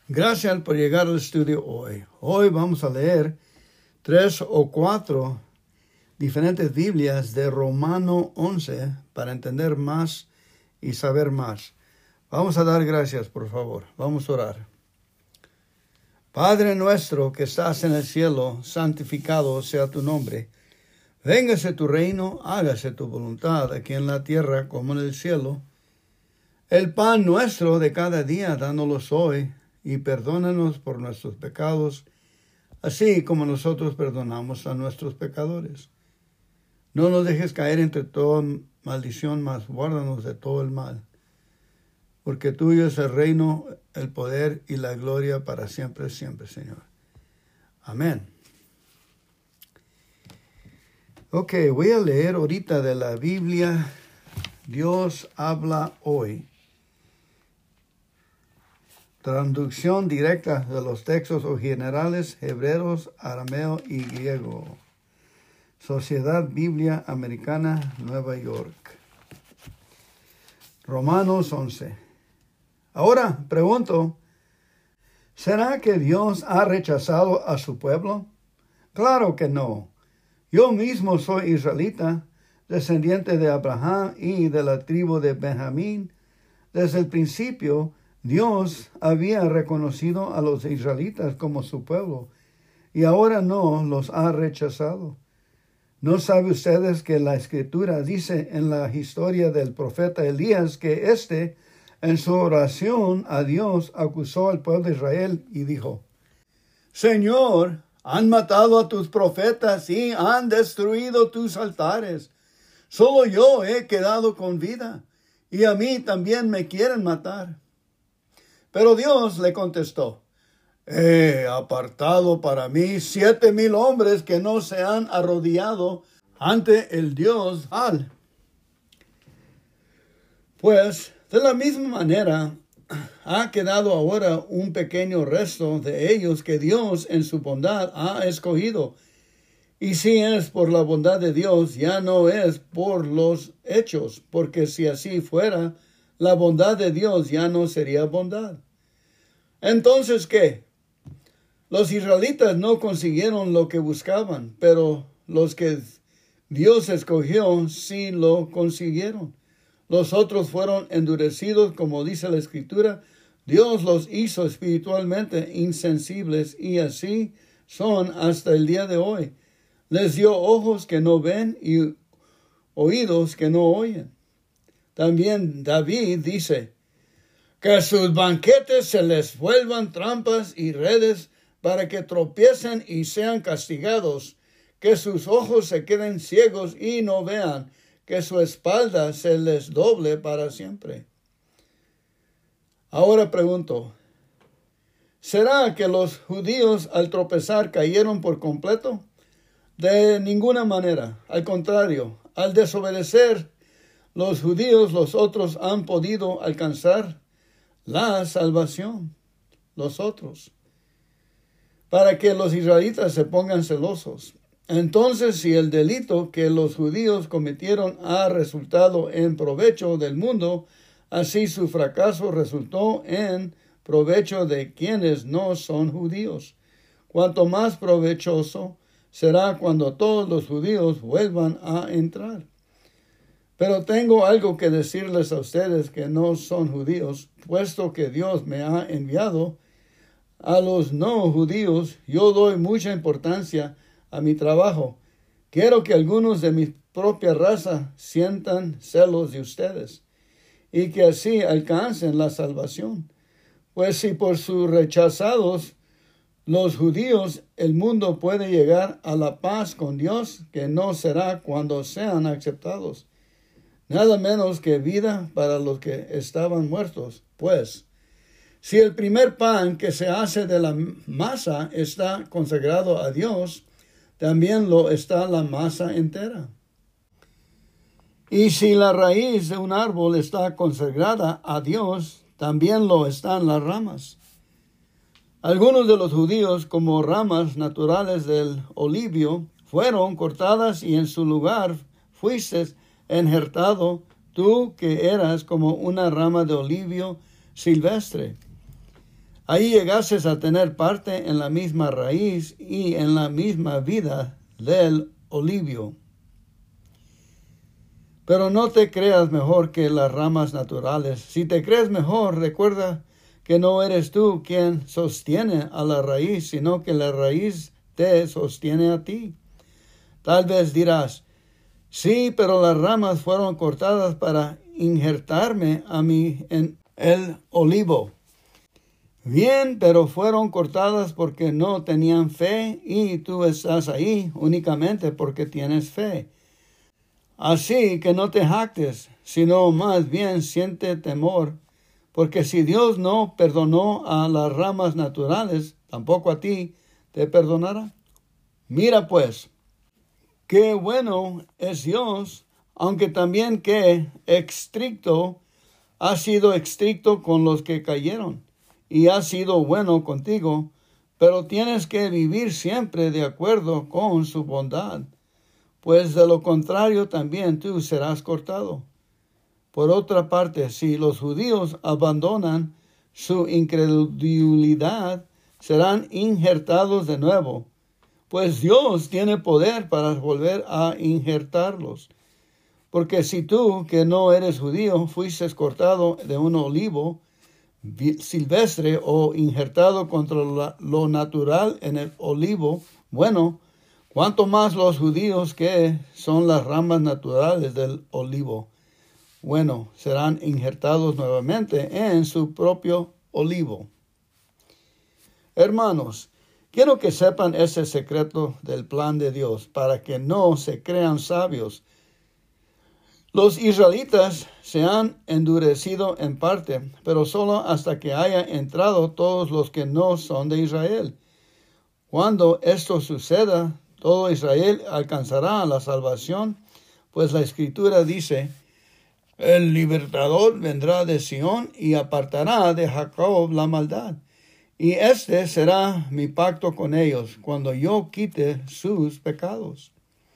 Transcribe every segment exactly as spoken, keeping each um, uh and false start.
Gracias por llegar al estudio hoy. Hoy vamos a leer tres o cuatro diferentes Biblias de Romano once para entender más y saber más. Vamos a dar gracias, por favor. Vamos a orar. Padre nuestro que estás en el cielo, santificado sea tu nombre. Véngase tu reino, hágase tu voluntad aquí en la tierra como en el cielo. El pan nuestro de cada día, dánoslos hoy, y perdónanos por nuestros pecados, así como nosotros perdonamos a nuestros pecadores. No nos dejes caer entre toda maldición, mas guárdanos de todo el mal. Porque tuyo es el reino, el poder y la gloria para siempre, siempre, Señor. Amén. Ok, voy a leer ahorita de la Biblia, Dios habla hoy. Traducción directa de los textos originales hebreos, arameo y griego. Sociedad Biblia Americana, Nueva York. Romanos once. Ahora pregunto, ¿será que Dios ha rechazado a su pueblo? Claro que no. Yo mismo soy israelita, descendiente de Abraham y de la tribu de Benjamín. Desde el principio, Dios había reconocido a los israelitas como su pueblo, y ahora no los ha rechazado. ¿No saben ustedes que la Escritura dice en la historia del profeta Elías que éste, en su oración a Dios, acusó al pueblo de Israel y dijo: Señor, han matado a tus profetas y han destruido tus altares. Solo yo he quedado con vida, y a mí también me quieren matar. Pero Dios le contestó: He apartado para mí siete mil hombres que no se han arrodillado ante el Dios Baal. Pues, de la misma manera, ha quedado ahora un pequeño resto de ellos que Dios en su bondad ha escogido. Y si es por la bondad de Dios, ya no es por los hechos, porque si así fuera, la bondad de Dios ya no sería bondad. Entonces, ¿qué? Los israelitas no consiguieron lo que buscaban, pero los que Dios escogió sí lo consiguieron. Los otros fueron endurecidos, como dice la Escritura. Dios los hizo espiritualmente insensibles y así son hasta el día de hoy. Les dio ojos que no ven y oídos que no oyen. También David dice: que sus banquetes se les vuelvan trampas y redes para que tropiecen y sean castigados, que sus ojos se queden ciegos y no vean, que su espalda se les doble para siempre. Ahora pregunto, ¿será que los judíos al tropezar cayeron por completo? De ninguna manera. Al contrario, al desobedecer los judíos, los otros han podido alcanzar la salvación. Los otros. Para que los israelitas se pongan celosos. Entonces, si el delito que los judíos cometieron ha resultado en provecho del mundo, así su fracaso resultó en provecho de quienes no son judíos. Cuanto más provechoso será cuando todos los judíos vuelvan a entrar. Pero tengo algo que decirles a ustedes que no son judíos, puesto que Dios me ha enviado a los no judíos. Yo doy mucha importancia a mi trabajo. Quiero que algunos de mi propia raza sientan celos de ustedes y que así alcancen la salvación. Pues si por sus rechazados los judíos el mundo puede llegar a la paz con Dios, que no será cuando sean aceptados. Nada menos que vida para los que estaban muertos. Pues, si el primer pan que se hace de la masa está consagrado a Dios, también lo está la masa entera. Y si la raíz de un árbol está consagrada a Dios, también lo están las ramas. Algunos de los judíos, como ramas naturales del olivio, fueron cortadas y en su lugar fuiste injertado tú que eras como una rama de olivio silvestre. ahí llegases a tener parte en la misma raíz y en la misma vida del olivo. Pero no te creas mejor que las ramas naturales. Si te crees mejor, recuerda que no eres tú quien sostiene a la raíz, sino que la raíz te sostiene a ti. Tal vez dirás, sí, pero las ramas fueron cortadas para injertarme a mí en el olivo. Bien, pero fueron cortadas porque no tenían fe y tú estás ahí únicamente porque tienes fe. Así que no te jactes, sino más bien siente temor, porque si Dios no perdonó a las ramas naturales, tampoco a ti te perdonará. Mira pues, qué bueno es Dios, aunque también que estricto ha sido estricto con los que cayeron, y ha sido bueno contigo, pero tienes que vivir siempre de acuerdo con su bondad, pues de lo contrario también tú serás cortado. Por otra parte, si los judíos abandonan su incredulidad, serán injertados de nuevo, pues Dios tiene poder para volver a injertarlos. Porque si tú, que no eres judío, fuiste cortado de un olivo silvestre o injertado contra lo natural en el olivo, bueno, cuánto más los judíos que son las ramas naturales del olivo, bueno, serán injertados nuevamente en su propio olivo. Hermanos, quiero que sepan ese secreto del plan de Dios para que no se crean sabios. Los israelitas se han endurecido en parte, pero solo hasta que haya entrado todos los que no son de Israel. Cuando esto suceda, todo Israel alcanzará la salvación, pues la Escritura dice, el libertador vendrá de Sión y apartará de Jacob la maldad. Y este será mi pacto con ellos, cuando yo quite sus pecados.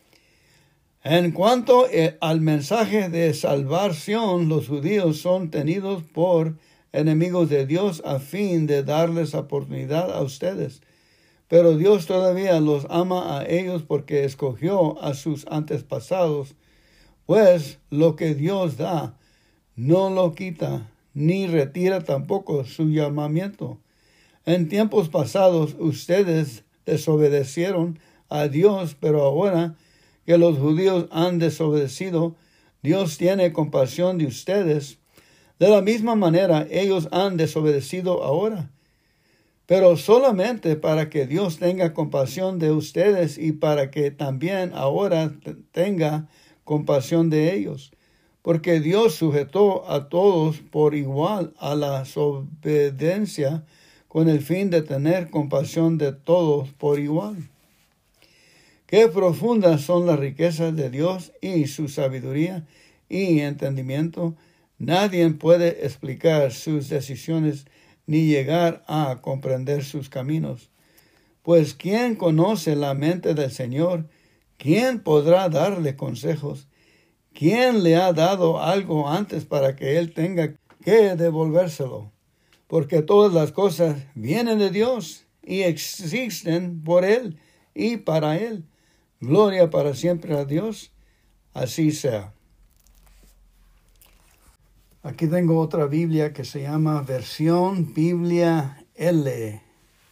En cuanto al mensaje de salvación, los judíos son tenidos por enemigos de Dios a fin de darles oportunidad a ustedes. Pero Dios todavía los ama a ellos porque escogió a sus antepasados, pues lo que Dios da no lo quita, ni retira tampoco su llamamiento. En tiempos pasados ustedes desobedecieron a Dios, pero ahora que los judíos han desobedecido, Dios tiene compasión de ustedes. De la misma manera, ellos han desobedecido ahora, pero solamente para que Dios tenga compasión de ustedes y para que también ahora tenga compasión de ellos, porque Dios sujetó a todos por igual a la desobediencia con el fin de tener compasión de todos por igual. Qué profundas son las riquezas de Dios y su sabiduría y entendimiento. Nadie puede explicar sus decisiones ni llegar a comprender sus caminos. Pues ¿quién conoce la mente del Señor? ¿Quién podrá darle consejos? ¿Quién le ha dado algo antes para que él tenga que devolvérselo? Porque todas las cosas vienen de Dios y existen por Él y para Él. Gloria para siempre a Dios. Así sea. Aquí tengo otra Biblia que se llama Versión Biblia L.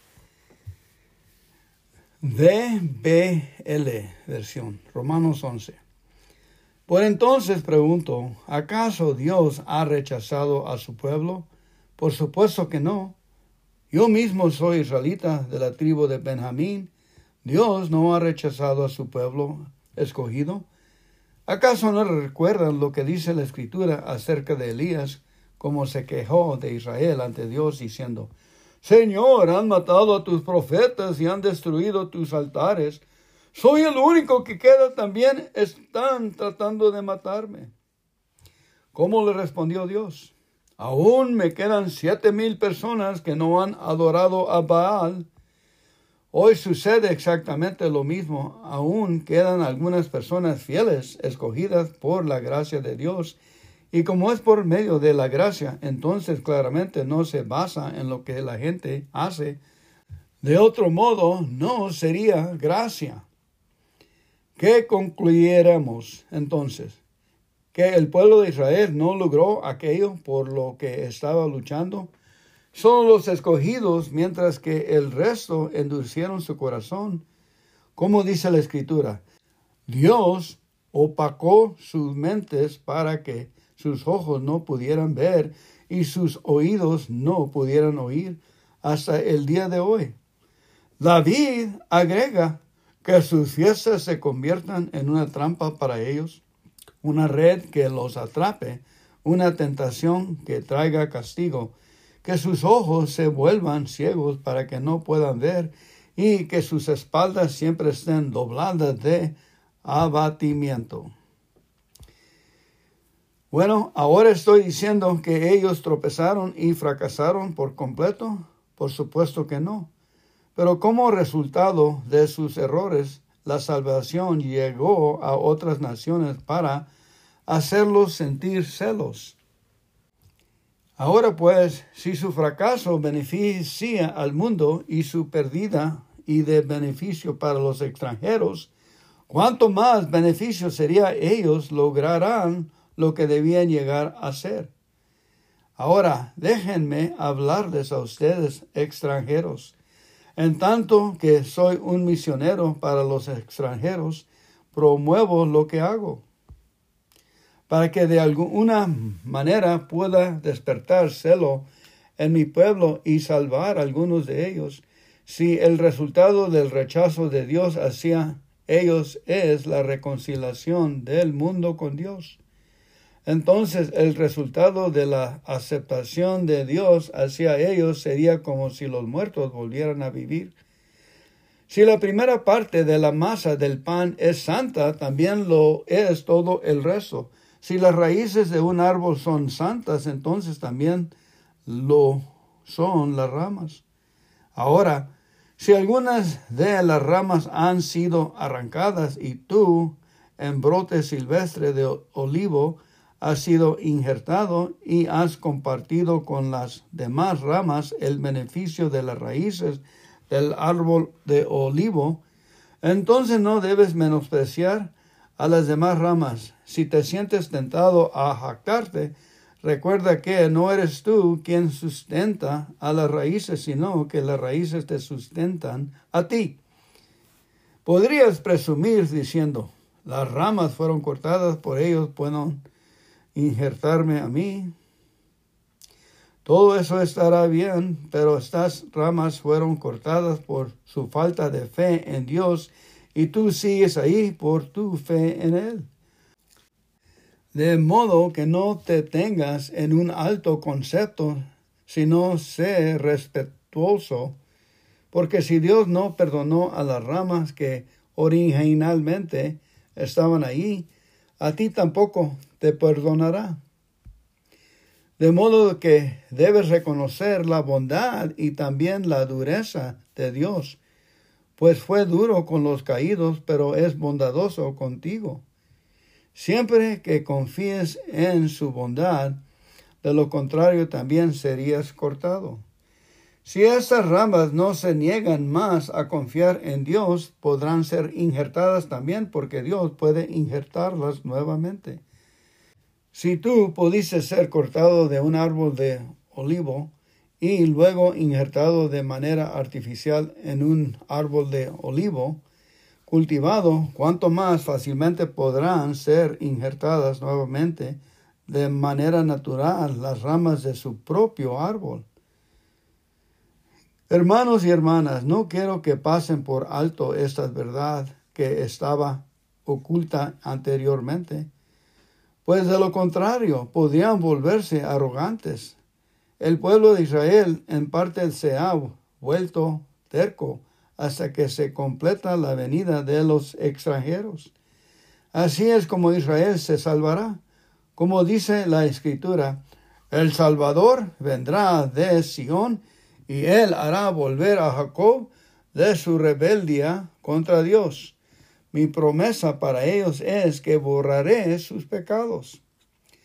D B L, versión, Romanos once. Por entonces pregunto, ¿acaso Dios ha rechazado a su pueblo? Por supuesto que no. Yo mismo soy israelita de la tribu de Benjamín. Dios no ha rechazado a su pueblo escogido. ¿Acaso no recuerdan lo que dice la Escritura acerca de Elías, como se quejó de Israel ante Dios, diciendo, Señor, han matado a tus profetas y han destruido tus altares. Soy el único que queda, también están tratando de matarme. ¿Cómo le respondió Dios? Aún me quedan siete mil personas que no han adorado a Baal. Hoy sucede exactamente lo mismo. Aún quedan algunas personas fieles, escogidas por la gracia de Dios, Y como es por medio de la gracia, entonces claramente no se basa en lo que la gente hace. De otro modo, no sería gracia. ¿Qué concluyéramos entonces? ¿Que el pueblo de Israel no logró aquello por lo que estaba luchando? Son los escogidos, mientras que el resto endurecieron su corazón. Como dice la Escritura, Dios opacó sus mentes para que sus ojos no pudieran ver y sus oídos no pudieran oír hasta el día de hoy. David agrega que sus fiestas se conviertan en una trampa para ellos, una red que los atrape, una tentación que traiga castigo, que sus ojos se vuelvan ciegos para que no puedan ver y que sus espaldas siempre estén dobladas de abatimiento. Bueno, ahora estoy diciendo que ellos tropezaron y fracasaron por completo. Por supuesto que no. Pero como resultado de sus errores, la salvación llegó a otras naciones para hacerlos sentir celos. Ahora pues, si su fracaso beneficia al mundo y su pérdida y de beneficio para los extranjeros, ¿cuánto más beneficio sería ellos lograrán lo que debían llegar a ser? Ahora, déjenme hablarles a ustedes extranjeros. En tanto que soy un misionero para los extranjeros, promuevo lo que hago, para que de alguna manera pueda despertar celo en mi pueblo y salvar a algunos de ellos, si el resultado del rechazo de Dios hacia ellos es la reconciliación del mundo con Dios. Entonces el resultado de la aceptación de Dios hacia ellos sería como si los muertos volvieran a vivir. Si la primera parte de la masa del pan es santa, también lo es todo el resto. Si las raíces de un árbol son santas, entonces también lo son las ramas. Ahora, si algunas de las ramas han sido arrancadas y tú, en brote silvestre de olivo, has sido injertado y has compartido con las demás ramas el beneficio de las raíces del árbol de olivo, entonces no debes menospreciar a las demás ramas. Si te sientes tentado a jactarte, recuerda que no eres tú quien sustenta a las raíces, sino que las raíces te sustentan a ti. Podrías presumir diciendo, las ramas fueron cortadas, por ellos pueden injertarme a mí. Todo eso estará bien, pero estas ramas fueron cortadas por su falta de fe en Dios y tú sigues ahí por tu fe en Él. De modo que no te tengas en un alto concepto, sino sé respetuoso, porque si Dios no perdonó a las ramas que originalmente estaban ahí, a ti tampoco te perdonará. De modo que debes reconocer la bondad y también la dureza de Dios, pues fue duro con los caídos, pero es bondadoso contigo. Siempre que confíes en su bondad, de lo contrario también serías cortado. Si estas ramas no se niegan más a confiar en Dios, podrán ser injertadas también, porque Dios puede injertarlas nuevamente. Si tú pudiste ser cortado de un árbol de olivo y luego injertado de manera artificial en un árbol de olivo cultivado, cuánto más fácilmente podrán ser injertadas nuevamente de manera natural las ramas de su propio árbol. Hermanos y hermanas, no quiero que pasen por alto esta verdad que estaba oculta anteriormente, pues de lo contrario podrían volverse arrogantes. El pueblo de Israel en parte se ha vuelto terco hasta que se completa la venida de los extranjeros. Así es como Israel se salvará. Como dice la Escritura, el Salvador vendrá de Sión y él hará volver a Jacob de su rebeldía contra Dios. Mi promesa para ellos es que borraré sus pecados.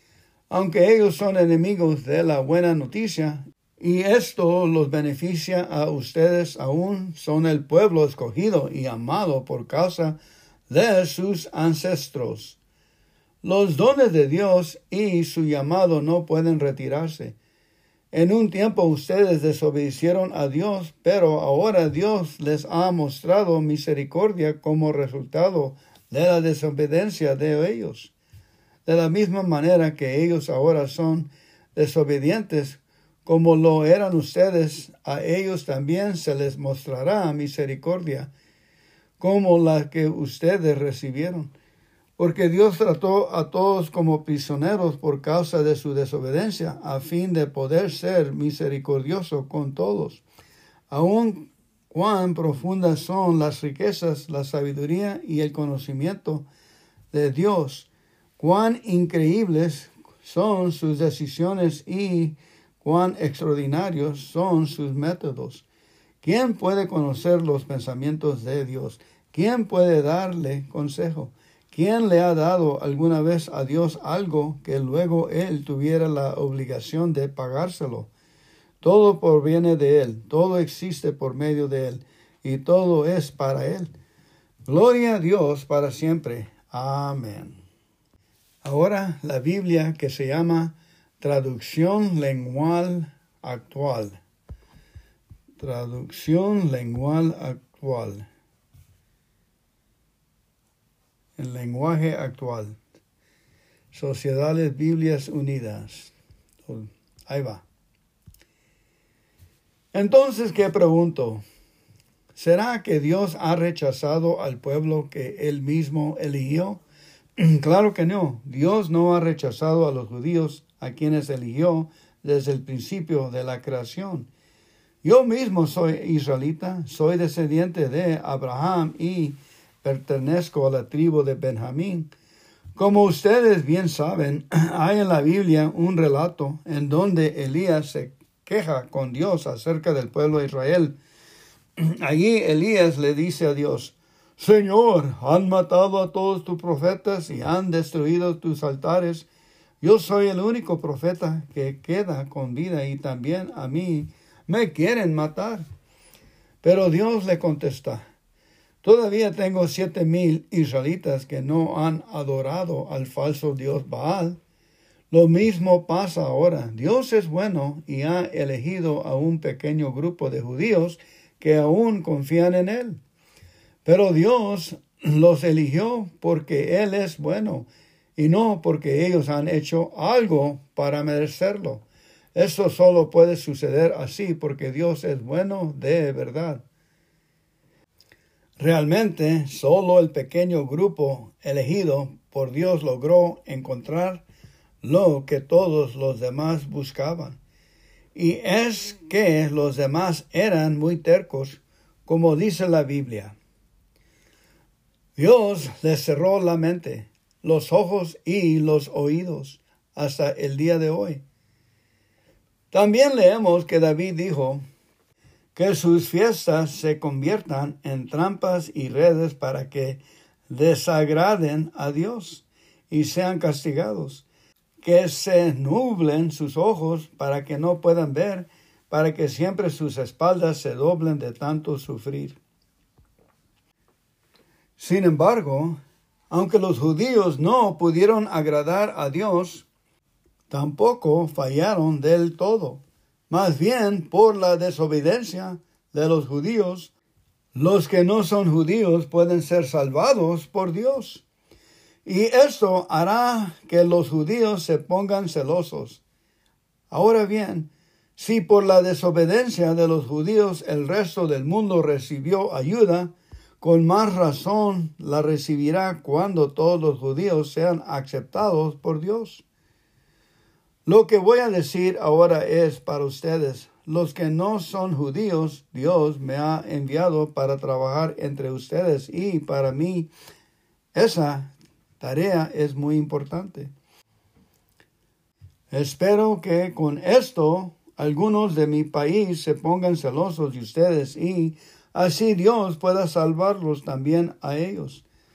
aunque ellos son enemigos de la buena noticia, y esto los beneficia a ustedes, aún son el pueblo escogido y amado por causa de sus ancestros. Los dones de Dios y su llamado no pueden retirarse. En un tiempo ustedes desobedecieron a Dios, pero ahora Dios les ha mostrado misericordia como resultado de la desobediencia de ellos. De la misma manera que ellos ahora son desobedientes, como lo eran ustedes, a ellos también se les mostrará misericordia, como la que ustedes recibieron. Porque Dios trató a todos como prisioneros por causa de su desobediencia, a fin de poder ser misericordioso con todos. Aun cuán profundas son las riquezas, la sabiduría y el conocimiento de Dios, cuán increíbles son sus decisiones y cuán extraordinarios son sus métodos. ¿Quién puede conocer los pensamientos de Dios? ¿Quién puede darle consejo? ¿Quién le ha dado alguna vez a Dios algo que luego Él tuviera la obligación de pagárselo? Todo proviene de Él, todo existe por medio de Él, y todo es para Él. Gloria a Dios para siempre. Amén. Ahora la Biblia, que se llama Traducción Lengual Actual. Traducción Lengual Actual. El lenguaje actual. Sociedades Biblias Unidas. Ahí va. Entonces, ¿qué pregunto? ¿Será que Dios ha rechazado al pueblo que Él mismo eligió? Claro que no. Dios no ha rechazado a los judíos a quienes eligió desde el principio de la creación. Yo mismo soy israelita, soy descendiente de Abraham y pertenezco a la tribu de Benjamín. Como ustedes bien saben, hay en la Biblia un relato en donde Elías se queja con Dios acerca del pueblo de Israel. Allí Elías le dice a Dios: Señor, han matado a todos tus profetas y han destruido tus altares. Yo soy el único profeta que queda con vida y también a mí me quieren matar. Pero Dios le contesta: Todavía tengo siete mil israelitas que no han adorado al falso dios Baal. Lo mismo pasa ahora. Dios es bueno y ha elegido a un pequeño grupo de judíos que aún confían en Él. Pero Dios los eligió porque Él es bueno y no porque ellos han hecho algo para merecerlo. Eso solo puede suceder así porque Dios es bueno de verdad. Realmente, solo el pequeño grupo elegido por Dios logró encontrar lo que todos los demás buscaban. Y es que los demás eran muy tercos, como dice la Biblia. Dios les cerró la mente, los ojos y los oídos hasta el día de hoy. También leemos que David dijo que sus fiestas se conviertan en trampas y redes para que desagraden a Dios y sean castigados, que se nublen sus ojos para que no puedan ver, para que siempre sus espaldas se doblen de tanto sufrir. Sin embargo, aunque los judíos no pudieron agradar a Dios, tampoco fallaron del todo. Más bien, por la desobediencia de los judíos, los que no son judíos pueden ser salvados por Dios. Y esto hará que los judíos se pongan celosos. Ahora bien, si por la desobediencia de los judíos el resto del mundo recibió ayuda, con más razón la recibirá cuando todos los judíos sean aceptados por Dios. Lo que voy a decir ahora es para ustedes, los que no son judíos. Dios me ha enviado para trabajar entre ustedes y para mí esa tarea es muy importante. Espero que con esto algunos de mi país se pongan celosos de ustedes y así Dios pueda salvarlos también a ellos.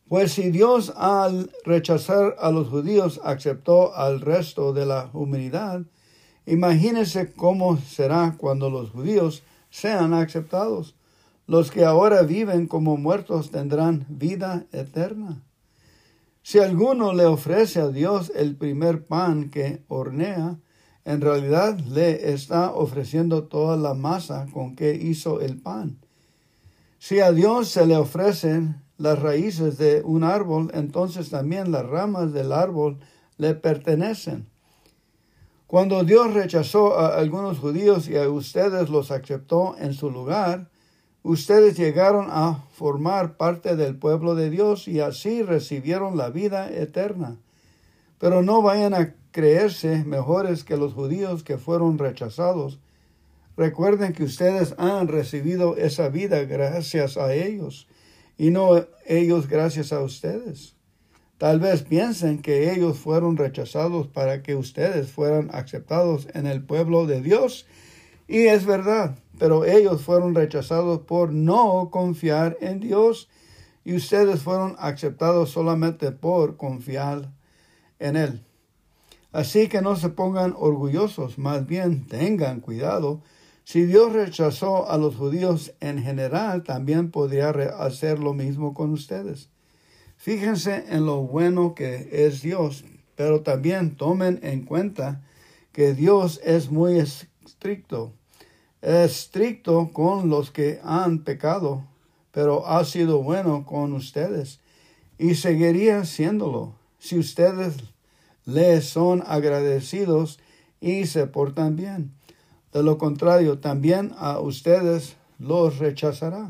Pues si Dios al rechazar a los judíos aceptó al resto de la humanidad, imagínense cómo será cuando los judíos sean aceptados. Los que ahora viven como muertos tendrán vida eterna. Si alguno le ofrece a Dios el primer pan que hornea, en realidad le está ofreciendo toda la masa con que hizo el pan. Si a Dios se le ofrecen las raíces de un árbol, entonces también las ramas del árbol le pertenecen. Cuando Dios rechazó a algunos judíos y a ustedes los aceptó en su lugar, ustedes llegaron a formar parte del pueblo de Dios y así recibieron la vida eterna. Pero no vayan a creerse mejores que los judíos que fueron rechazados. Recuerden que ustedes han recibido esa vida gracias a ellos y no ellos gracias a ustedes. Tal vez piensen que ellos fueron rechazados para que ustedes fueran aceptados en el pueblo de Dios. Y es verdad, pero ellos fueron rechazados por no confiar en Dios y ustedes fueron aceptados solamente por confiar en Él. Así que no se pongan orgullosos, más bien tengan cuidado. Si Dios rechazó a los judíos en general, también podría hacer lo mismo con ustedes. Fíjense en lo bueno que es Dios, pero también tomen en cuenta que Dios es muy estricto. Estricto con los que han pecado, pero ha sido bueno con ustedes y seguiría siéndolo si ustedes le son agradecidos y se portan bien. De lo contrario, también a ustedes los rechazará.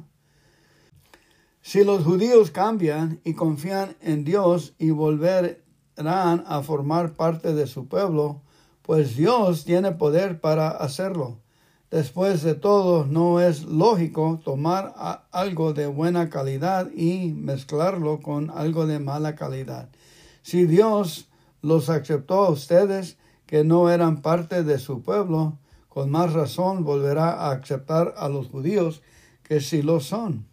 Si los judíos cambian y confían en Dios y volverán a formar parte de su pueblo, pues Dios tiene poder para hacerlo. Después de todo, no es lógico tomar algo de buena calidad y mezclarlo con algo de mala calidad. Si Dios los aceptó a ustedes, que no eran parte de su pueblo, con más razón volverá a aceptar a los judíos, que sí lo son.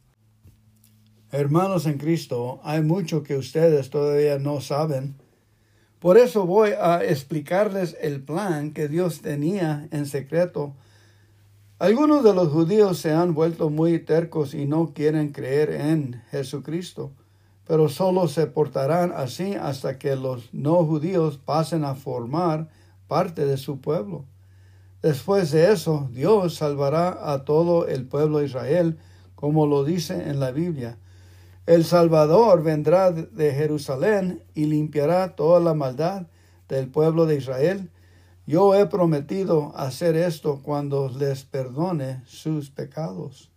Hermanos en Cristo, hay mucho que ustedes todavía no saben. Por eso voy a explicarles el plan que Dios tenía en secreto. Algunos de los judíos se han vuelto muy tercos y no quieren creer en Jesucristo, pero solo se portarán así hasta que los no judíos pasen a formar parte de su pueblo. Después de eso, Dios salvará a todo el pueblo de Israel, como lo dice en la Biblia. El Salvador vendrá de Jerusalén y limpiará toda la maldad del pueblo de Israel. Yo he prometido hacer esto cuando les perdone sus pecados.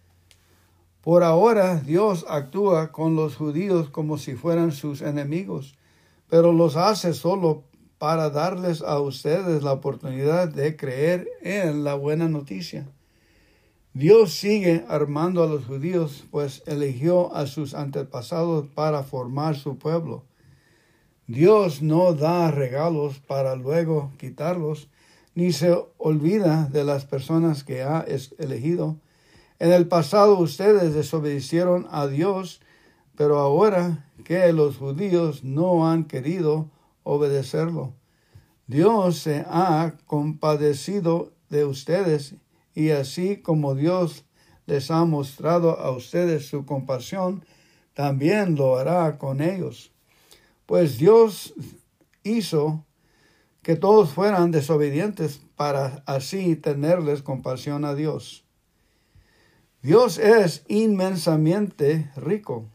Por ahora, Dios actúa con los judíos como si fueran sus enemigos, pero los hace solo para darles a ustedes la oportunidad de creer en la buena noticia. Dios sigue armando a los judíos, pues eligió a sus antepasados para formar su pueblo. Dios no da regalos para luego quitarlos, ni se olvida de las personas que ha elegido. En el pasado ustedes desobedecieron a Dios, pero ahora que los judíos no han querido obedecerlo, Dios se ha compadecido de ustedes, y así como Dios les ha mostrado a ustedes su compasión, también lo hará con ellos. Pues Dios hizo que todos fueran desobedientes para así tenerles compasión a Dios. Dios es inmensamente rico.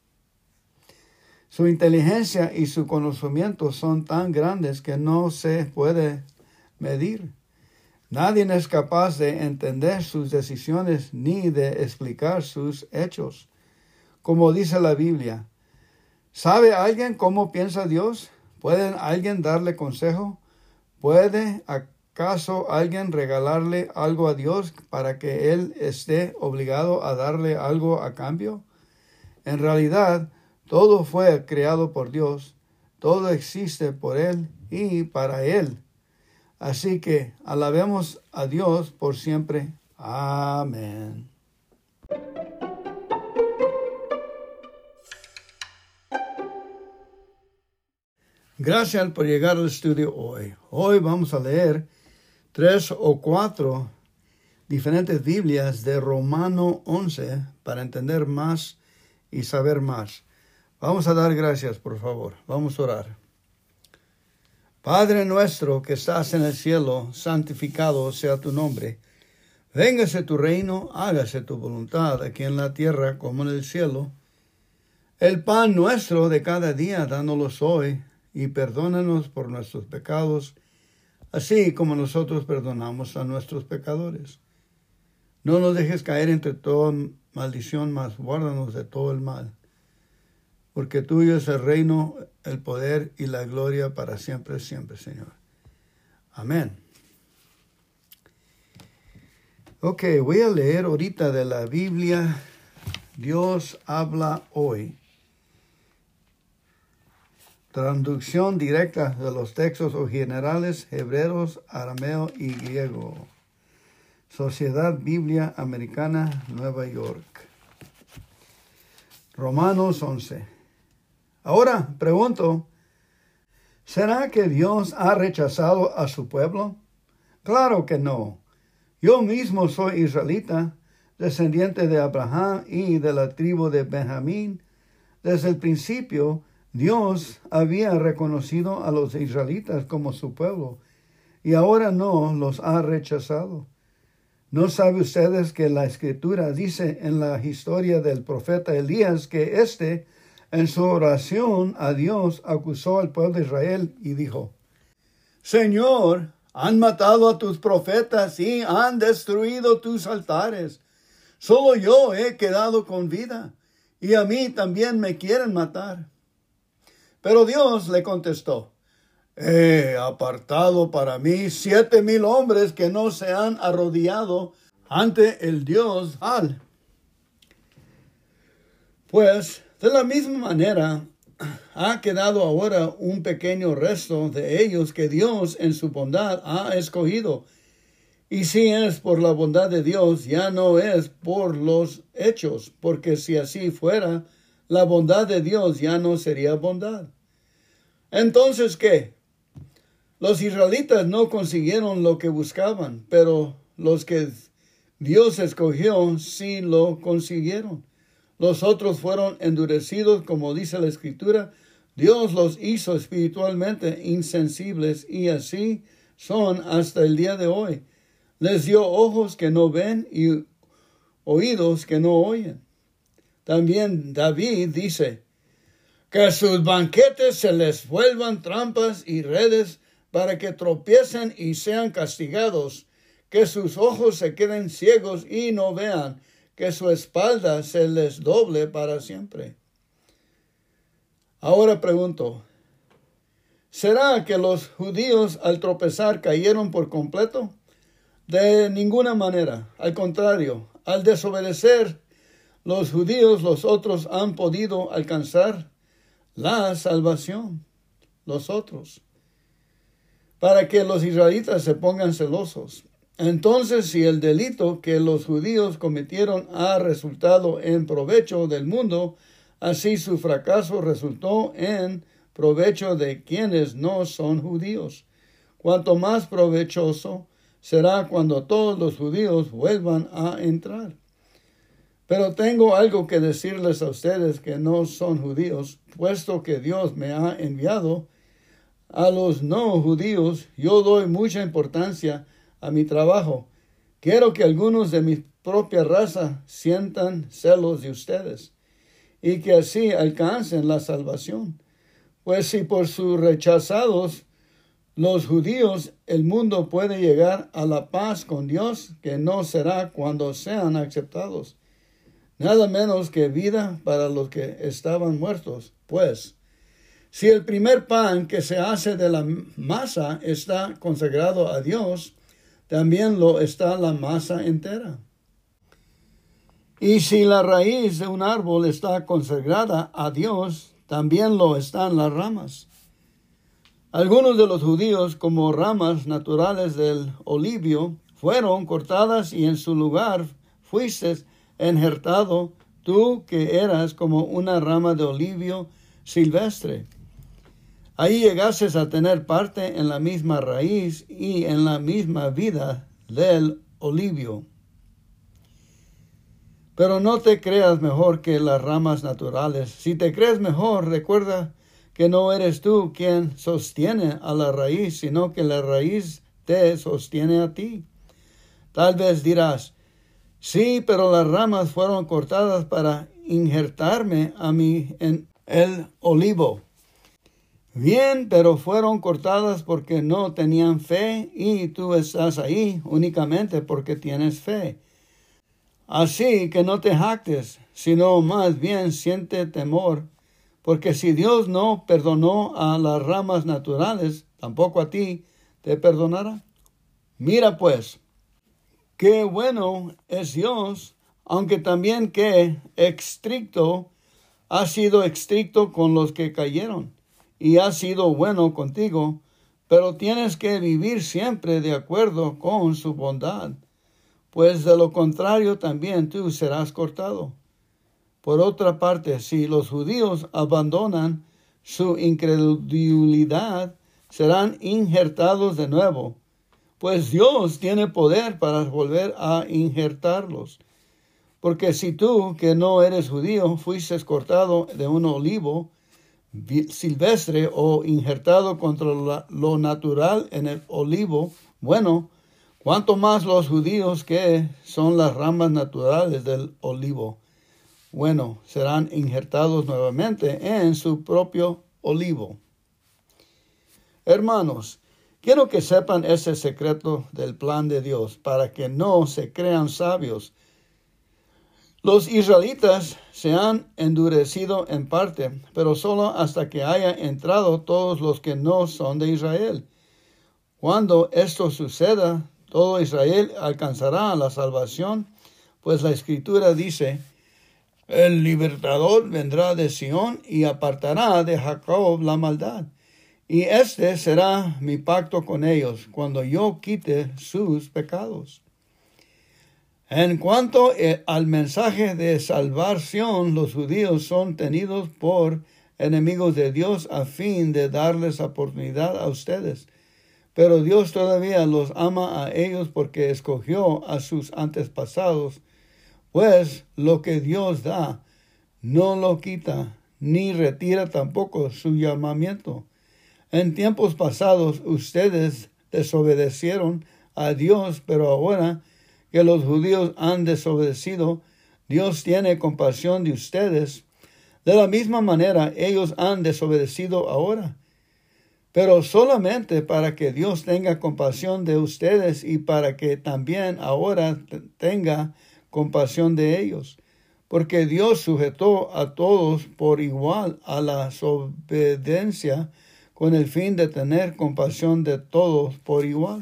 Su inteligencia y su conocimiento son tan grandes que no se puede medir. Nadie es capaz de entender sus decisiones ni de explicar sus hechos. Como dice la Biblia, ¿sabe alguien cómo piensa Dios? ¿Puede alguien darle consejo? ¿Puede acaso alguien regalarle algo a Dios para que Él esté obligado a darle algo a cambio? En realidad, todo fue creado por Dios, todo existe por Él y para Él. Así que alabemos a Dios por siempre. Amén. Gracias por llegar al estudio hoy. Hoy vamos a leer tres o cuatro diferentes Biblias de Romano once para entender más y saber más. Vamos a dar gracias, por favor. Vamos a orar. Padre nuestro que estás en el cielo, santificado sea tu nombre. Véngase tu reino, hágase tu voluntad aquí en la tierra como en el cielo. El pan nuestro de cada día, dánoslos hoy, y perdónanos por nuestros pecados, así como nosotros perdonamos a nuestros pecadores. No nos dejes caer entre toda maldición, mas guárdanos de todo el mal. Porque tuyo es el reino, el poder y la gloria para siempre, siempre, Señor. Amén. Ok, voy a leer ahorita de la Biblia, Dios habla hoy. Traducción directa de los textos originales hebreos, arameo y griego. Sociedad Biblia Americana, Nueva York. Romanos once. Ahora pregunto, ¿será que Dios ha rechazado a su pueblo? Claro que no. Yo mismo soy israelita, descendiente de Abraham y de la tribu de Benjamín. Desde el principio, Dios había reconocido a los israelitas como su pueblo, y ahora no los ha rechazado. ¿No saben ustedes que la Escritura dice en la historia del profeta Elías que éste, en su oración a Dios, acusó al pueblo de Israel y dijo: Señor, han matado a tus profetas y han destruido tus altares. Solo yo he quedado con vida, y a mí también me quieren matar. Pero Dios le contestó: He apartado para mí siete mil hombres que no se han arrodillado ante el Dios Baal. Pues, de la misma manera, ha quedado ahora un pequeño resto de ellos que Dios en su bondad ha escogido. Y si es por la bondad de Dios, ya no es por los hechos, porque si así fuera, la bondad de Dios ya no sería bondad. Entonces, ¿qué? Los israelitas no consiguieron lo que buscaban, pero los que Dios escogió sí lo consiguieron. Los otros fueron endurecidos, como dice la Escritura. Dios los hizo espiritualmente insensibles y así son hasta el día de hoy. Les dio ojos que no ven y oídos que no oyen. También David dice: que sus banquetes se les vuelvan trampas y redes para que tropiecen y sean castigados, que sus ojos se queden ciegos y no vean, que su espalda se les doble para siempre. Ahora pregunto, ¿será que los judíos al tropezar cayeron por completo? De ninguna manera. Al contrario, al desobedecer los judíos, los otros han podido alcanzar la salvación. Los otros. Para que los israelitas se pongan celosos. Entonces, si el delito que los judíos cometieron ha resultado en provecho del mundo, así su fracaso resultó en provecho de quienes no son judíos. Cuanto más provechoso será cuando todos los judíos vuelvan a entrar. Pero tengo algo que decirles a ustedes que no son judíos, puesto que Dios me ha enviado a los no judíos. Yo doy mucha importancia a mi trabajo. Quiero que algunos de mi propia raza sientan celos de ustedes y que así alcancen la salvación. Pues si por sus rechazados los judíos el mundo puede llegar a la paz con Dios, que no será cuando sean aceptados. Nada menos que vida para los que estaban muertos. Pues, si el primer pan que se hace de la masa está consagrado a Dios, también lo está la masa entera. Y si la raíz de un árbol está consagrada a Dios, también lo están las ramas. Algunos de los judíos, como ramas naturales del olivio, fueron cortadas y en su lugar fuiste injertado tú que eras como una rama de olivio silvestre. ahí llegases a tener parte en la misma raíz y en la misma vida del olivo. Pero no te creas mejor que las ramas naturales. Si te crees mejor, recuerda que no eres tú quien sostiene a la raíz, sino que la raíz te sostiene a ti. Tal vez dirás, sí, pero las ramas fueron cortadas para injertarme a mí en el olivo. Bien, pero fueron cortadas porque no tenían fe y tú estás ahí únicamente porque tienes fe. Así que no te jactes, sino más bien siente temor, porque si Dios no perdonó a las ramas naturales, tampoco a ti te perdonará. Mira pues, qué bueno es Dios, aunque también que estricto ha sido estricto con los que cayeron, y ha sido bueno contigo, pero tienes que vivir siempre de acuerdo con su bondad, pues de lo contrario también tú serás cortado. Por otra parte, si los judíos abandonan su incredulidad, serán injertados de nuevo, pues Dios tiene poder para volver a injertarlos. Porque si tú, que no eres judío, fuiste cortado de un olivo silvestre o injertado contra lo natural en el olivo, bueno, cuánto más los judíos que son las ramas naturales del olivo, bueno, serán injertados nuevamente en su propio olivo. Hermanos, quiero que sepan ese secreto del plan de Dios para que no se crean sabios. Los israelitas se han endurecido en parte, pero solo hasta que haya entrado todos los que no son de Israel. Cuando esto suceda, todo Israel alcanzará la salvación, pues la Escritura dice, el libertador vendrá de Sión y apartará de Jacob la maldad. Y este será mi pacto con ellos, cuando yo quite sus pecados. En cuanto al mensaje de salvación, los judíos son tenidos por enemigos de Dios a fin de darles oportunidad a ustedes. Pero Dios todavía los ama a ellos porque escogió a sus antepasados, pues lo que Dios da no lo quita, ni retira tampoco su llamamiento. En tiempos pasados ustedes desobedecieron a Dios, pero ahora que los judíos han desobedecido, Dios tiene compasión de ustedes. De la misma manera, ellos han desobedecido ahora, pero solamente para que Dios tenga compasión de ustedes y para que también ahora tenga compasión de ellos, porque Dios sujetó a todos por igual a la desobediencia con el fin de tener compasión de todos por igual.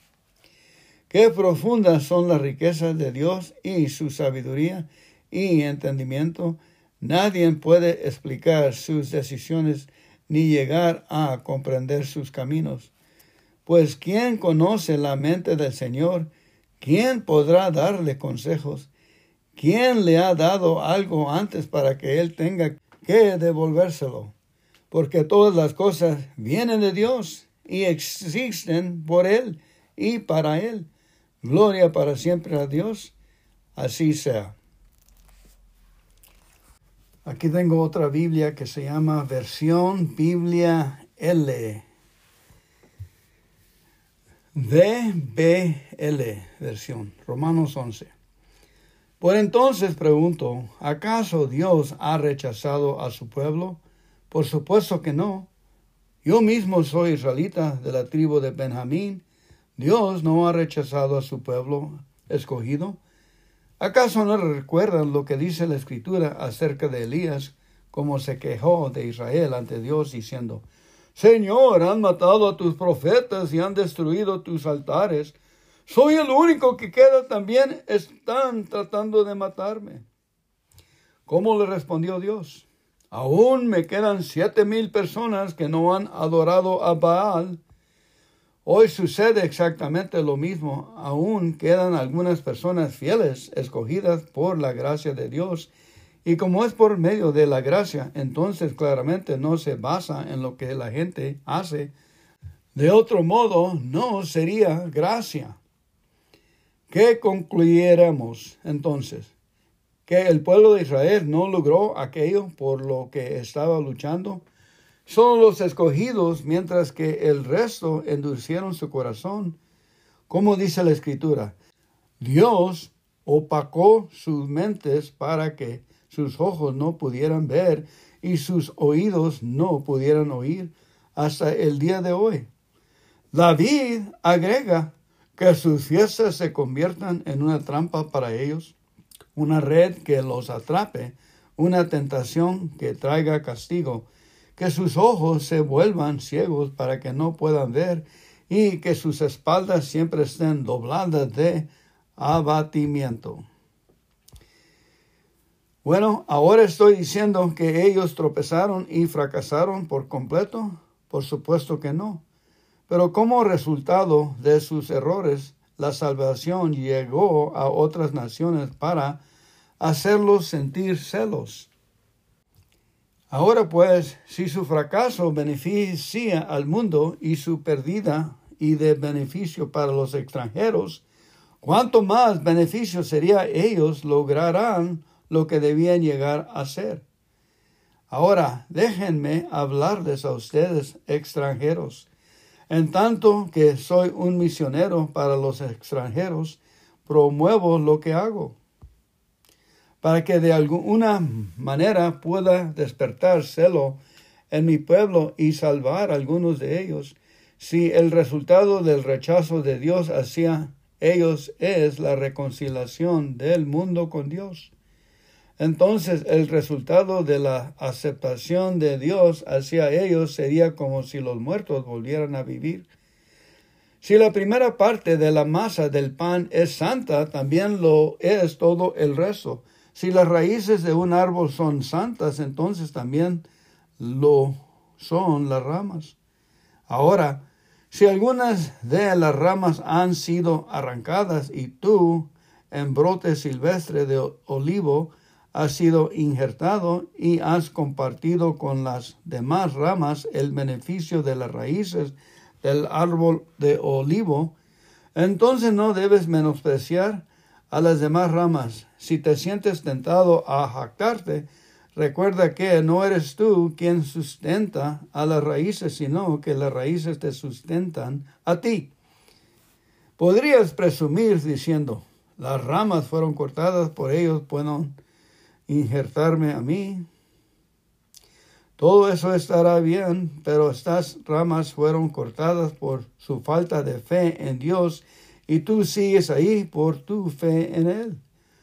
Qué profundas son las riquezas de Dios y su sabiduría y entendimiento. Nadie puede explicar sus decisiones ni llegar a comprender sus caminos. Pues ¿quién conoce la mente del Señor? ¿Quién podrá darle consejos? ¿Quién le ha dado algo antes para que él tenga que devolvérselo? Porque todas las cosas vienen de Dios y existen por Él y para Él. Gloria para siempre a Dios. Así sea. Aquí tengo otra Biblia que se llama Versión Biblia L. D B L, versión, Romanos once. Por entonces pregunto, ¿acaso Dios ha rechazado a su pueblo? Por supuesto que no. Yo mismo soy israelita de la tribu de Benjamín. Dios no ha rechazado a su pueblo escogido. ¿Acaso no recuerdan lo que dice la Escritura acerca de Elías, como se quejó de Israel ante Dios, diciendo, Señor, han matado a tus profetas y han destruido tus altares. Soy el único que queda, también están tratando de matarme. ¿Cómo le respondió Dios? Aún me quedan siete mil personas que no han adorado a Baal. Hoy sucede exactamente lo mismo. Aún quedan algunas personas fieles, escogidas por la gracia de Dios, Y como es por medio de la gracia, entonces claramente no se basa en lo que la gente hace. De otro modo, no sería gracia. ¿Qué concluyéramos entonces? ¿Que el pueblo de Israel no logró aquello por lo que estaba luchando? Son los escogidos, mientras que el resto endurecieron su corazón. Como dice la Escritura, Dios opacó sus mentes para que sus ojos no pudieran ver y sus oídos no pudieran oír hasta el día de hoy. David agrega que sus fiestas se conviertan en una trampa para ellos, una red que los atrape, una tentación que traiga castigo, que sus ojos se vuelvan ciegos para que no puedan ver y que sus espaldas siempre estén dobladas de abatimiento. Bueno, ahora estoy diciendo que ellos tropezaron y fracasaron por completo. Por supuesto que no. Pero como resultado de sus errores, la salvación llegó a otras naciones para hacerlos sentir celos. Ahora pues, si su fracaso beneficia al mundo y su pérdida y de beneficio para los extranjeros, ¿cuánto más beneficio sería ellos lograrán lo que debían llegar a ser? Ahora, déjenme hablarles a ustedes extranjeros. En tanto que soy un misionero para los extranjeros, promuevo lo que hago, para que de alguna manera pueda despertar celo en mi pueblo y salvar a algunos de ellos, si el resultado del rechazo de Dios hacia ellos es la reconciliación del mundo con Dios. Entonces el resultado de la aceptación de Dios hacia ellos sería como si los muertos volvieran a vivir. Si la primera parte de la masa del pan es santa, también lo es todo el resto. Si las raíces de un árbol son santas, entonces también lo son las ramas. Ahora, si algunas de las ramas han sido arrancadas y tú, en brote silvestre de olivo, has sido injertado y has compartido con las demás ramas el beneficio de las raíces del árbol de olivo, entonces no debes menospreciar a las demás ramas. Si te sientes tentado a jactarte, recuerda que no eres tú quien sustenta a las raíces, sino que las raíces te sustentan a ti. Podrías presumir diciendo, las ramas fueron cortadas, por ellos pueden injertarme a mí. Todo eso estará bien, pero estas ramas fueron cortadas por su falta de fe en Dios y tú sigues ahí por tu fe en Él.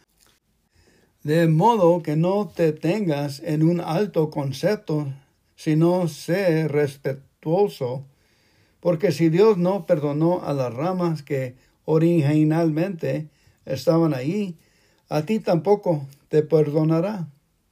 De modo que no te tengas en un alto concepto, sino sé respetuoso, porque si Dios no perdonó a las ramas que originalmente estaban ahí, a ti tampoco te perdonará.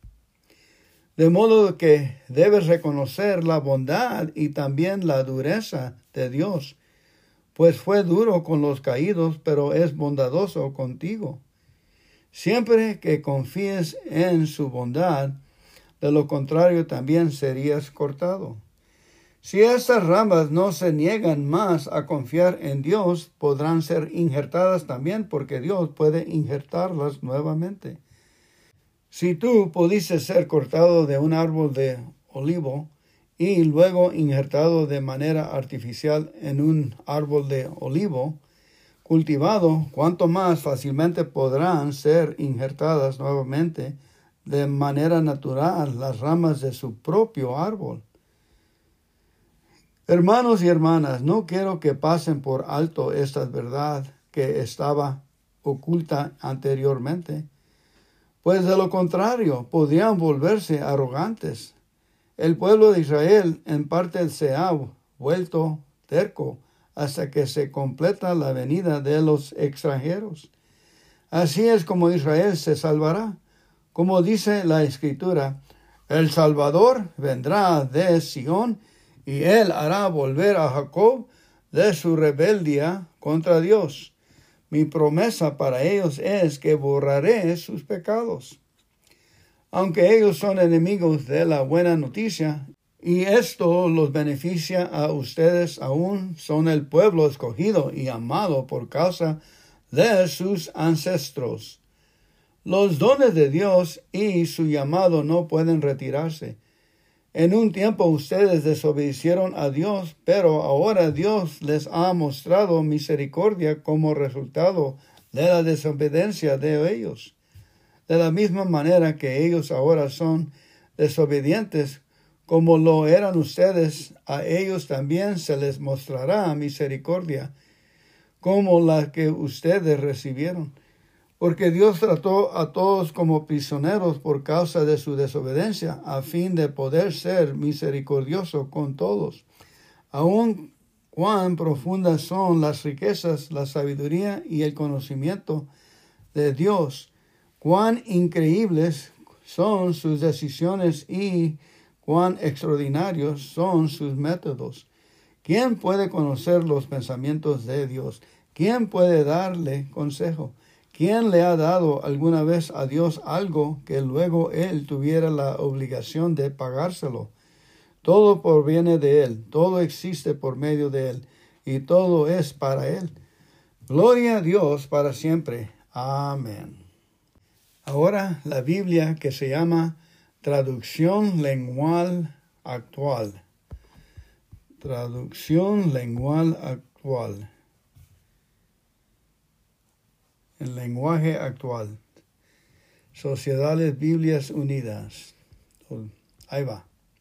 De modo que debes reconocer la bondad y también la dureza de Dios, pues fue duro con los caídos, pero es bondadoso contigo. Siempre que confíes en su bondad, de lo contrario también serías cortado. Si estas ramas no se niegan más a confiar en Dios, podrán ser injertadas también, porque Dios puede injertarlas nuevamente. Si tú pudiste ser cortado de un árbol de olivo y luego injertado de manera artificial en un árbol de olivo cultivado, cuánto más fácilmente podrán ser injertadas nuevamente de manera natural las ramas de su propio árbol. Hermanos y hermanas, no quiero que pasen por alto esta verdad que estaba oculta anteriormente, pues de lo contrario podrían volverse arrogantes. El pueblo de Israel en parte se ha vuelto terco hasta que se completa la venida de los extranjeros. Así es como Israel se salvará. Como dice la Escritura, el Salvador vendrá de Sión y él hará volver a Jacob de su rebeldía contra Dios. Mi promesa para ellos es que borraré sus pecados. aunque ellos son enemigos de la buena noticia, y esto los beneficia a ustedes, aún son el pueblo escogido y amado por causa de sus ancestros. Los dones de Dios y su llamado no pueden retirarse. En un tiempo ustedes desobedecieron a Dios, pero ahora Dios les ha mostrado misericordia como resultado de la desobediencia de ellos. De la misma manera que ellos ahora son desobedientes, como lo eran ustedes, a ellos también se les mostrará misericordia, como la que ustedes recibieron. Porque Dios trató a todos como prisioneros por causa de su desobediencia, a fin de poder ser misericordioso con todos. Aun cuán profundas son las riquezas, la sabiduría y el conocimiento de Dios, cuán increíbles son sus decisiones y cuán extraordinarios son sus métodos. ¿Quién puede conocer los pensamientos de Dios? ¿Quién puede darle consejo? ¿Quién le ha dado alguna vez a Dios algo que luego Él tuviera la obligación de pagárselo? Todo proviene de Él, todo existe por medio de Él, y todo es para Él. Gloria a Dios para siempre. Amén. Ahora la Biblia, que se llama Traducción Lengual Actual. Traducción Lengual Actual. El lenguaje actual. Sociedades Biblias Unidas. Ahí va.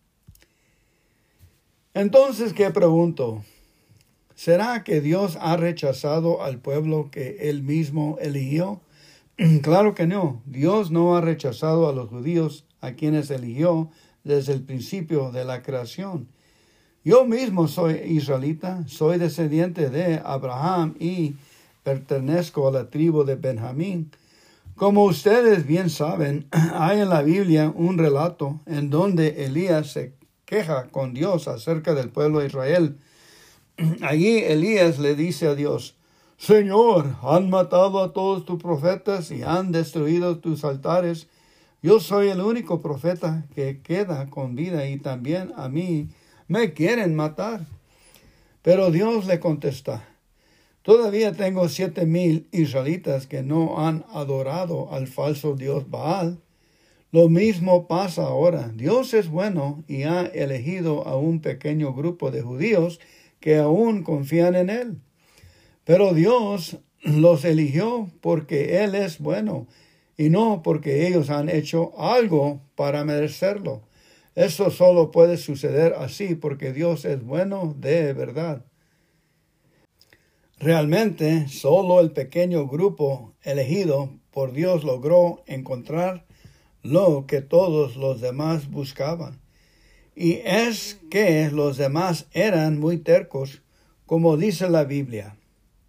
Entonces, ¿qué pregunto? ¿Será que Dios ha rechazado al pueblo que Él mismo eligió? Claro que no. Dios no ha rechazado a los judíos a quienes eligió desde el principio de la creación. Yo mismo soy israelita, soy descendiente de Abraham y pertenezco a la tribu de Benjamín. Como ustedes bien saben, hay en la Biblia un relato en donde Elías se queja con Dios acerca del pueblo de Israel. Allí Elías le dice a Dios: Señor, han matado a todos tus profetas y han destruido tus altares. Yo soy el único profeta que queda con vida y también a mí me quieren matar. Pero Dios le contesta: Todavía tengo siete mil israelitas que no han adorado al falso dios Baal. Lo mismo pasa ahora. Dios es bueno y ha elegido a un pequeño grupo de judíos que aún confían en Él. Pero Dios los eligió porque Él es bueno y no porque ellos han hecho algo para merecerlo. Eso solo puede suceder así porque Dios es bueno de verdad. Realmente, solo el pequeño grupo elegido por Dios logró encontrar lo que todos los demás buscaban. Y es que los demás eran muy tercos, como dice la Biblia.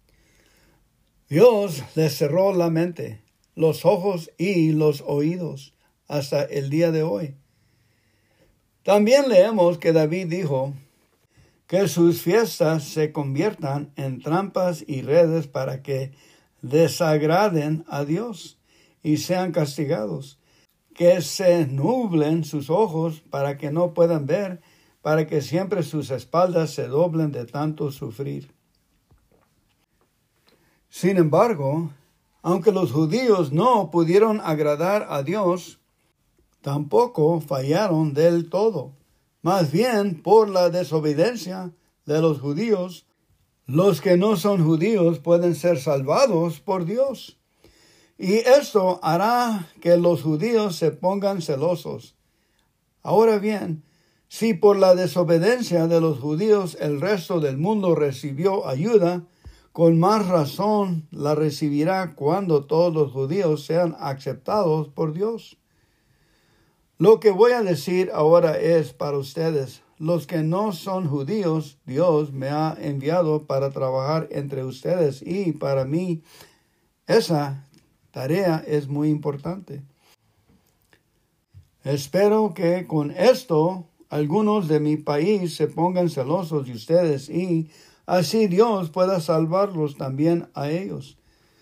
Dios les cerró la mente, los ojos y los oídos hasta el día de hoy. También leemos que David dijo que sus fiestas se conviertan en trampas y redes para que desagraden a Dios y sean castigados, que se nublen sus ojos para que no puedan ver, para que siempre sus espaldas se doblen de tanto sufrir. Sin embargo, aunque los judíos no pudieron agradar a Dios, tampoco fallaron del todo. Más bien, por la desobediencia de los judíos, los que no son judíos pueden ser salvados por Dios. Y esto hará que los judíos se pongan celosos. Ahora bien, si por la desobediencia de los judíos el resto del mundo recibió ayuda, con más razón la recibirá cuando todos los judíos sean aceptados por Dios. Lo que voy a decir ahora es para ustedes, los que no son judíos. Dios me ha enviado para trabajar entre ustedes y para mí esa tarea es muy importante. Espero que con esto algunos de mi país se pongan celosos de ustedes y así Dios pueda salvarlos también a ellos.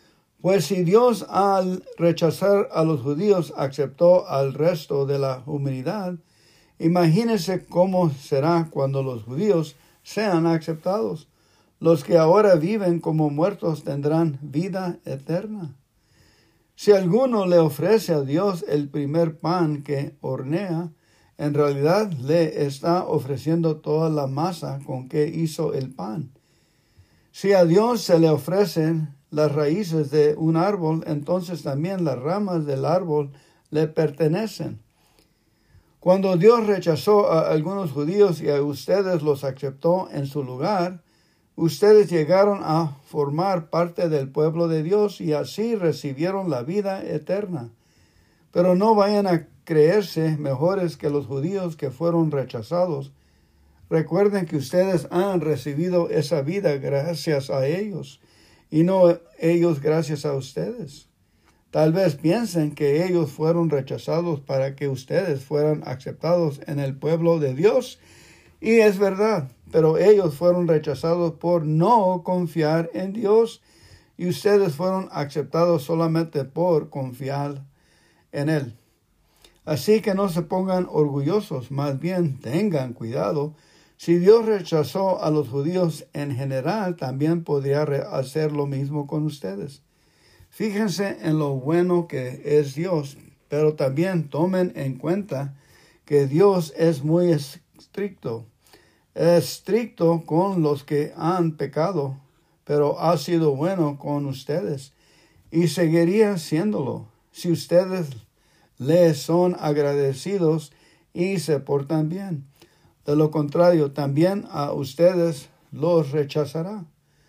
Pues si Dios al rechazar a los judíos aceptó al resto de la humanidad, imagínense cómo será cuando los judíos sean aceptados. Los que ahora viven como muertos tendrán vida eterna. Si alguno le ofrece a Dios el primer pan que hornea, en realidad le está ofreciendo toda la masa con que hizo el pan. Si a Dios se le ofrecen las raíces de un árbol, entonces también las ramas del árbol le pertenecen. Cuando Dios rechazó a algunos judíos y a ustedes los aceptó en su lugar, ustedes llegaron a formar parte del pueblo de Dios y así recibieron la vida eterna. Pero no vayan a creerse mejores que los judíos que fueron rechazados. Recuerden que ustedes han recibido esa vida gracias a ellos y no ellos gracias a ustedes. Tal vez piensen que ellos fueron rechazados para que ustedes fueran aceptados en el pueblo de Dios. Y es verdad, pero ellos fueron rechazados por no confiar en Dios y ustedes fueron aceptados solamente por confiar en Él. Así que no se pongan orgullosos, más bien tengan cuidado. Si Dios rechazó a los judíos en general, también podría hacer lo mismo con ustedes. Fíjense en lo bueno que es Dios, pero también tomen en cuenta que Dios es muy estricto. Estricto con los que han pecado, pero ha sido bueno con ustedes y seguiría siéndolo si ustedes le son agradecidos y se portan bien. De lo contrario, también a ustedes los rechazará.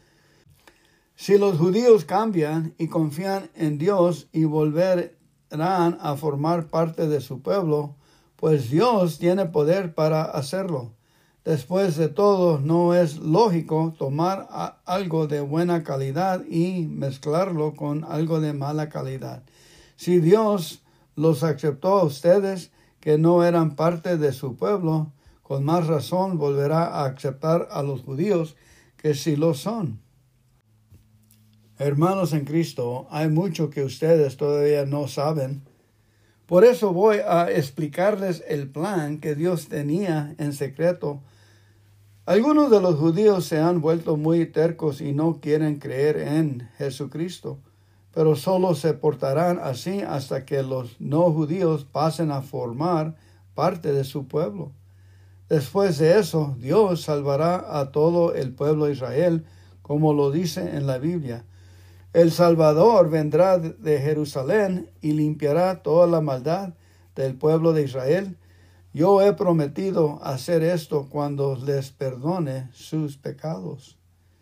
Si los judíos cambian y confían en Dios y volverán a formar parte de su pueblo, pues Dios tiene poder para hacerlo. Después de todo, no es lógico tomar algo de buena calidad y mezclarlo con algo de mala calidad. Si Dios los aceptó a ustedes, que no eran parte de su pueblo, con más razón volverá a aceptar a los judíos que sí lo son. Hermanos en Cristo, hay mucho que ustedes todavía no saben. Por eso voy a explicarles el plan que Dios tenía en secreto. Algunos de los judíos se han vuelto muy tercos y no quieren creer en Jesucristo, pero solo se portarán así hasta que los no judíos pasen a formar parte de su pueblo. Después de eso, Dios salvará a todo el pueblo de Israel, como lo dice en la Biblia. El Salvador vendrá de Jerusalén y limpiará toda la maldad del pueblo de Israel. Yo he prometido hacer esto cuando les perdone sus pecados.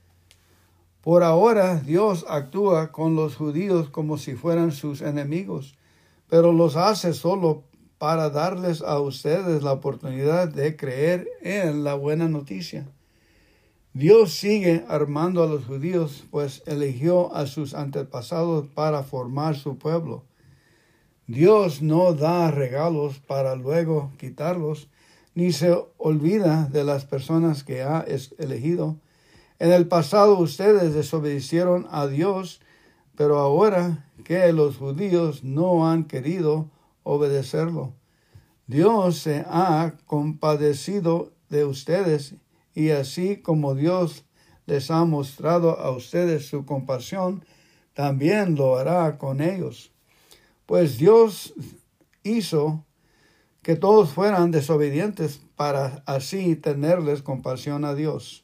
Por ahora, Dios actúa con los judíos como si fueran sus enemigos, pero los hace solo para darles a ustedes la oportunidad de creer en la buena noticia. Dios sigue armando a los judíos, pues eligió a sus antepasados para formar su pueblo. Dios no da regalos para luego quitarlos, ni se olvida de las personas que ha elegido. En el pasado ustedes desobedecieron a Dios, pero ahora que los judíos no han querido obedecerlo, Dios se ha compadecido de ustedes, y así como Dios les ha mostrado a ustedes su compasión, también lo hará con ellos. Pues Dios hizo que todos fueran desobedientes para así tenerles compasión a Dios.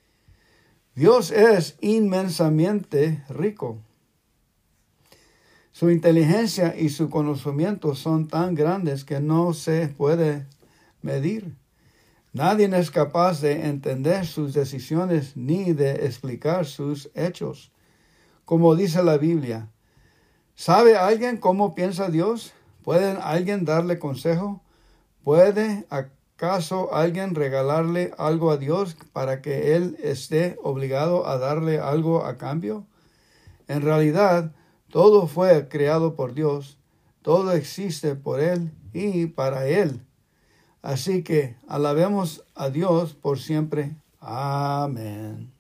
Dios es inmensamente rico. Su inteligencia y su conocimiento son tan grandes que no se puede medir. Nadie es capaz de entender sus decisiones ni de explicar sus hechos. Como dice la Biblia, ¿sabe alguien cómo piensa Dios? ¿Puede alguien darle consejo? ¿Puede acaso alguien regalarle algo a Dios para que Él esté obligado a darle algo a cambio? En realidad, todo fue creado por Dios, todo existe por Él y para Él. Así que alabemos a Dios por siempre. Amén.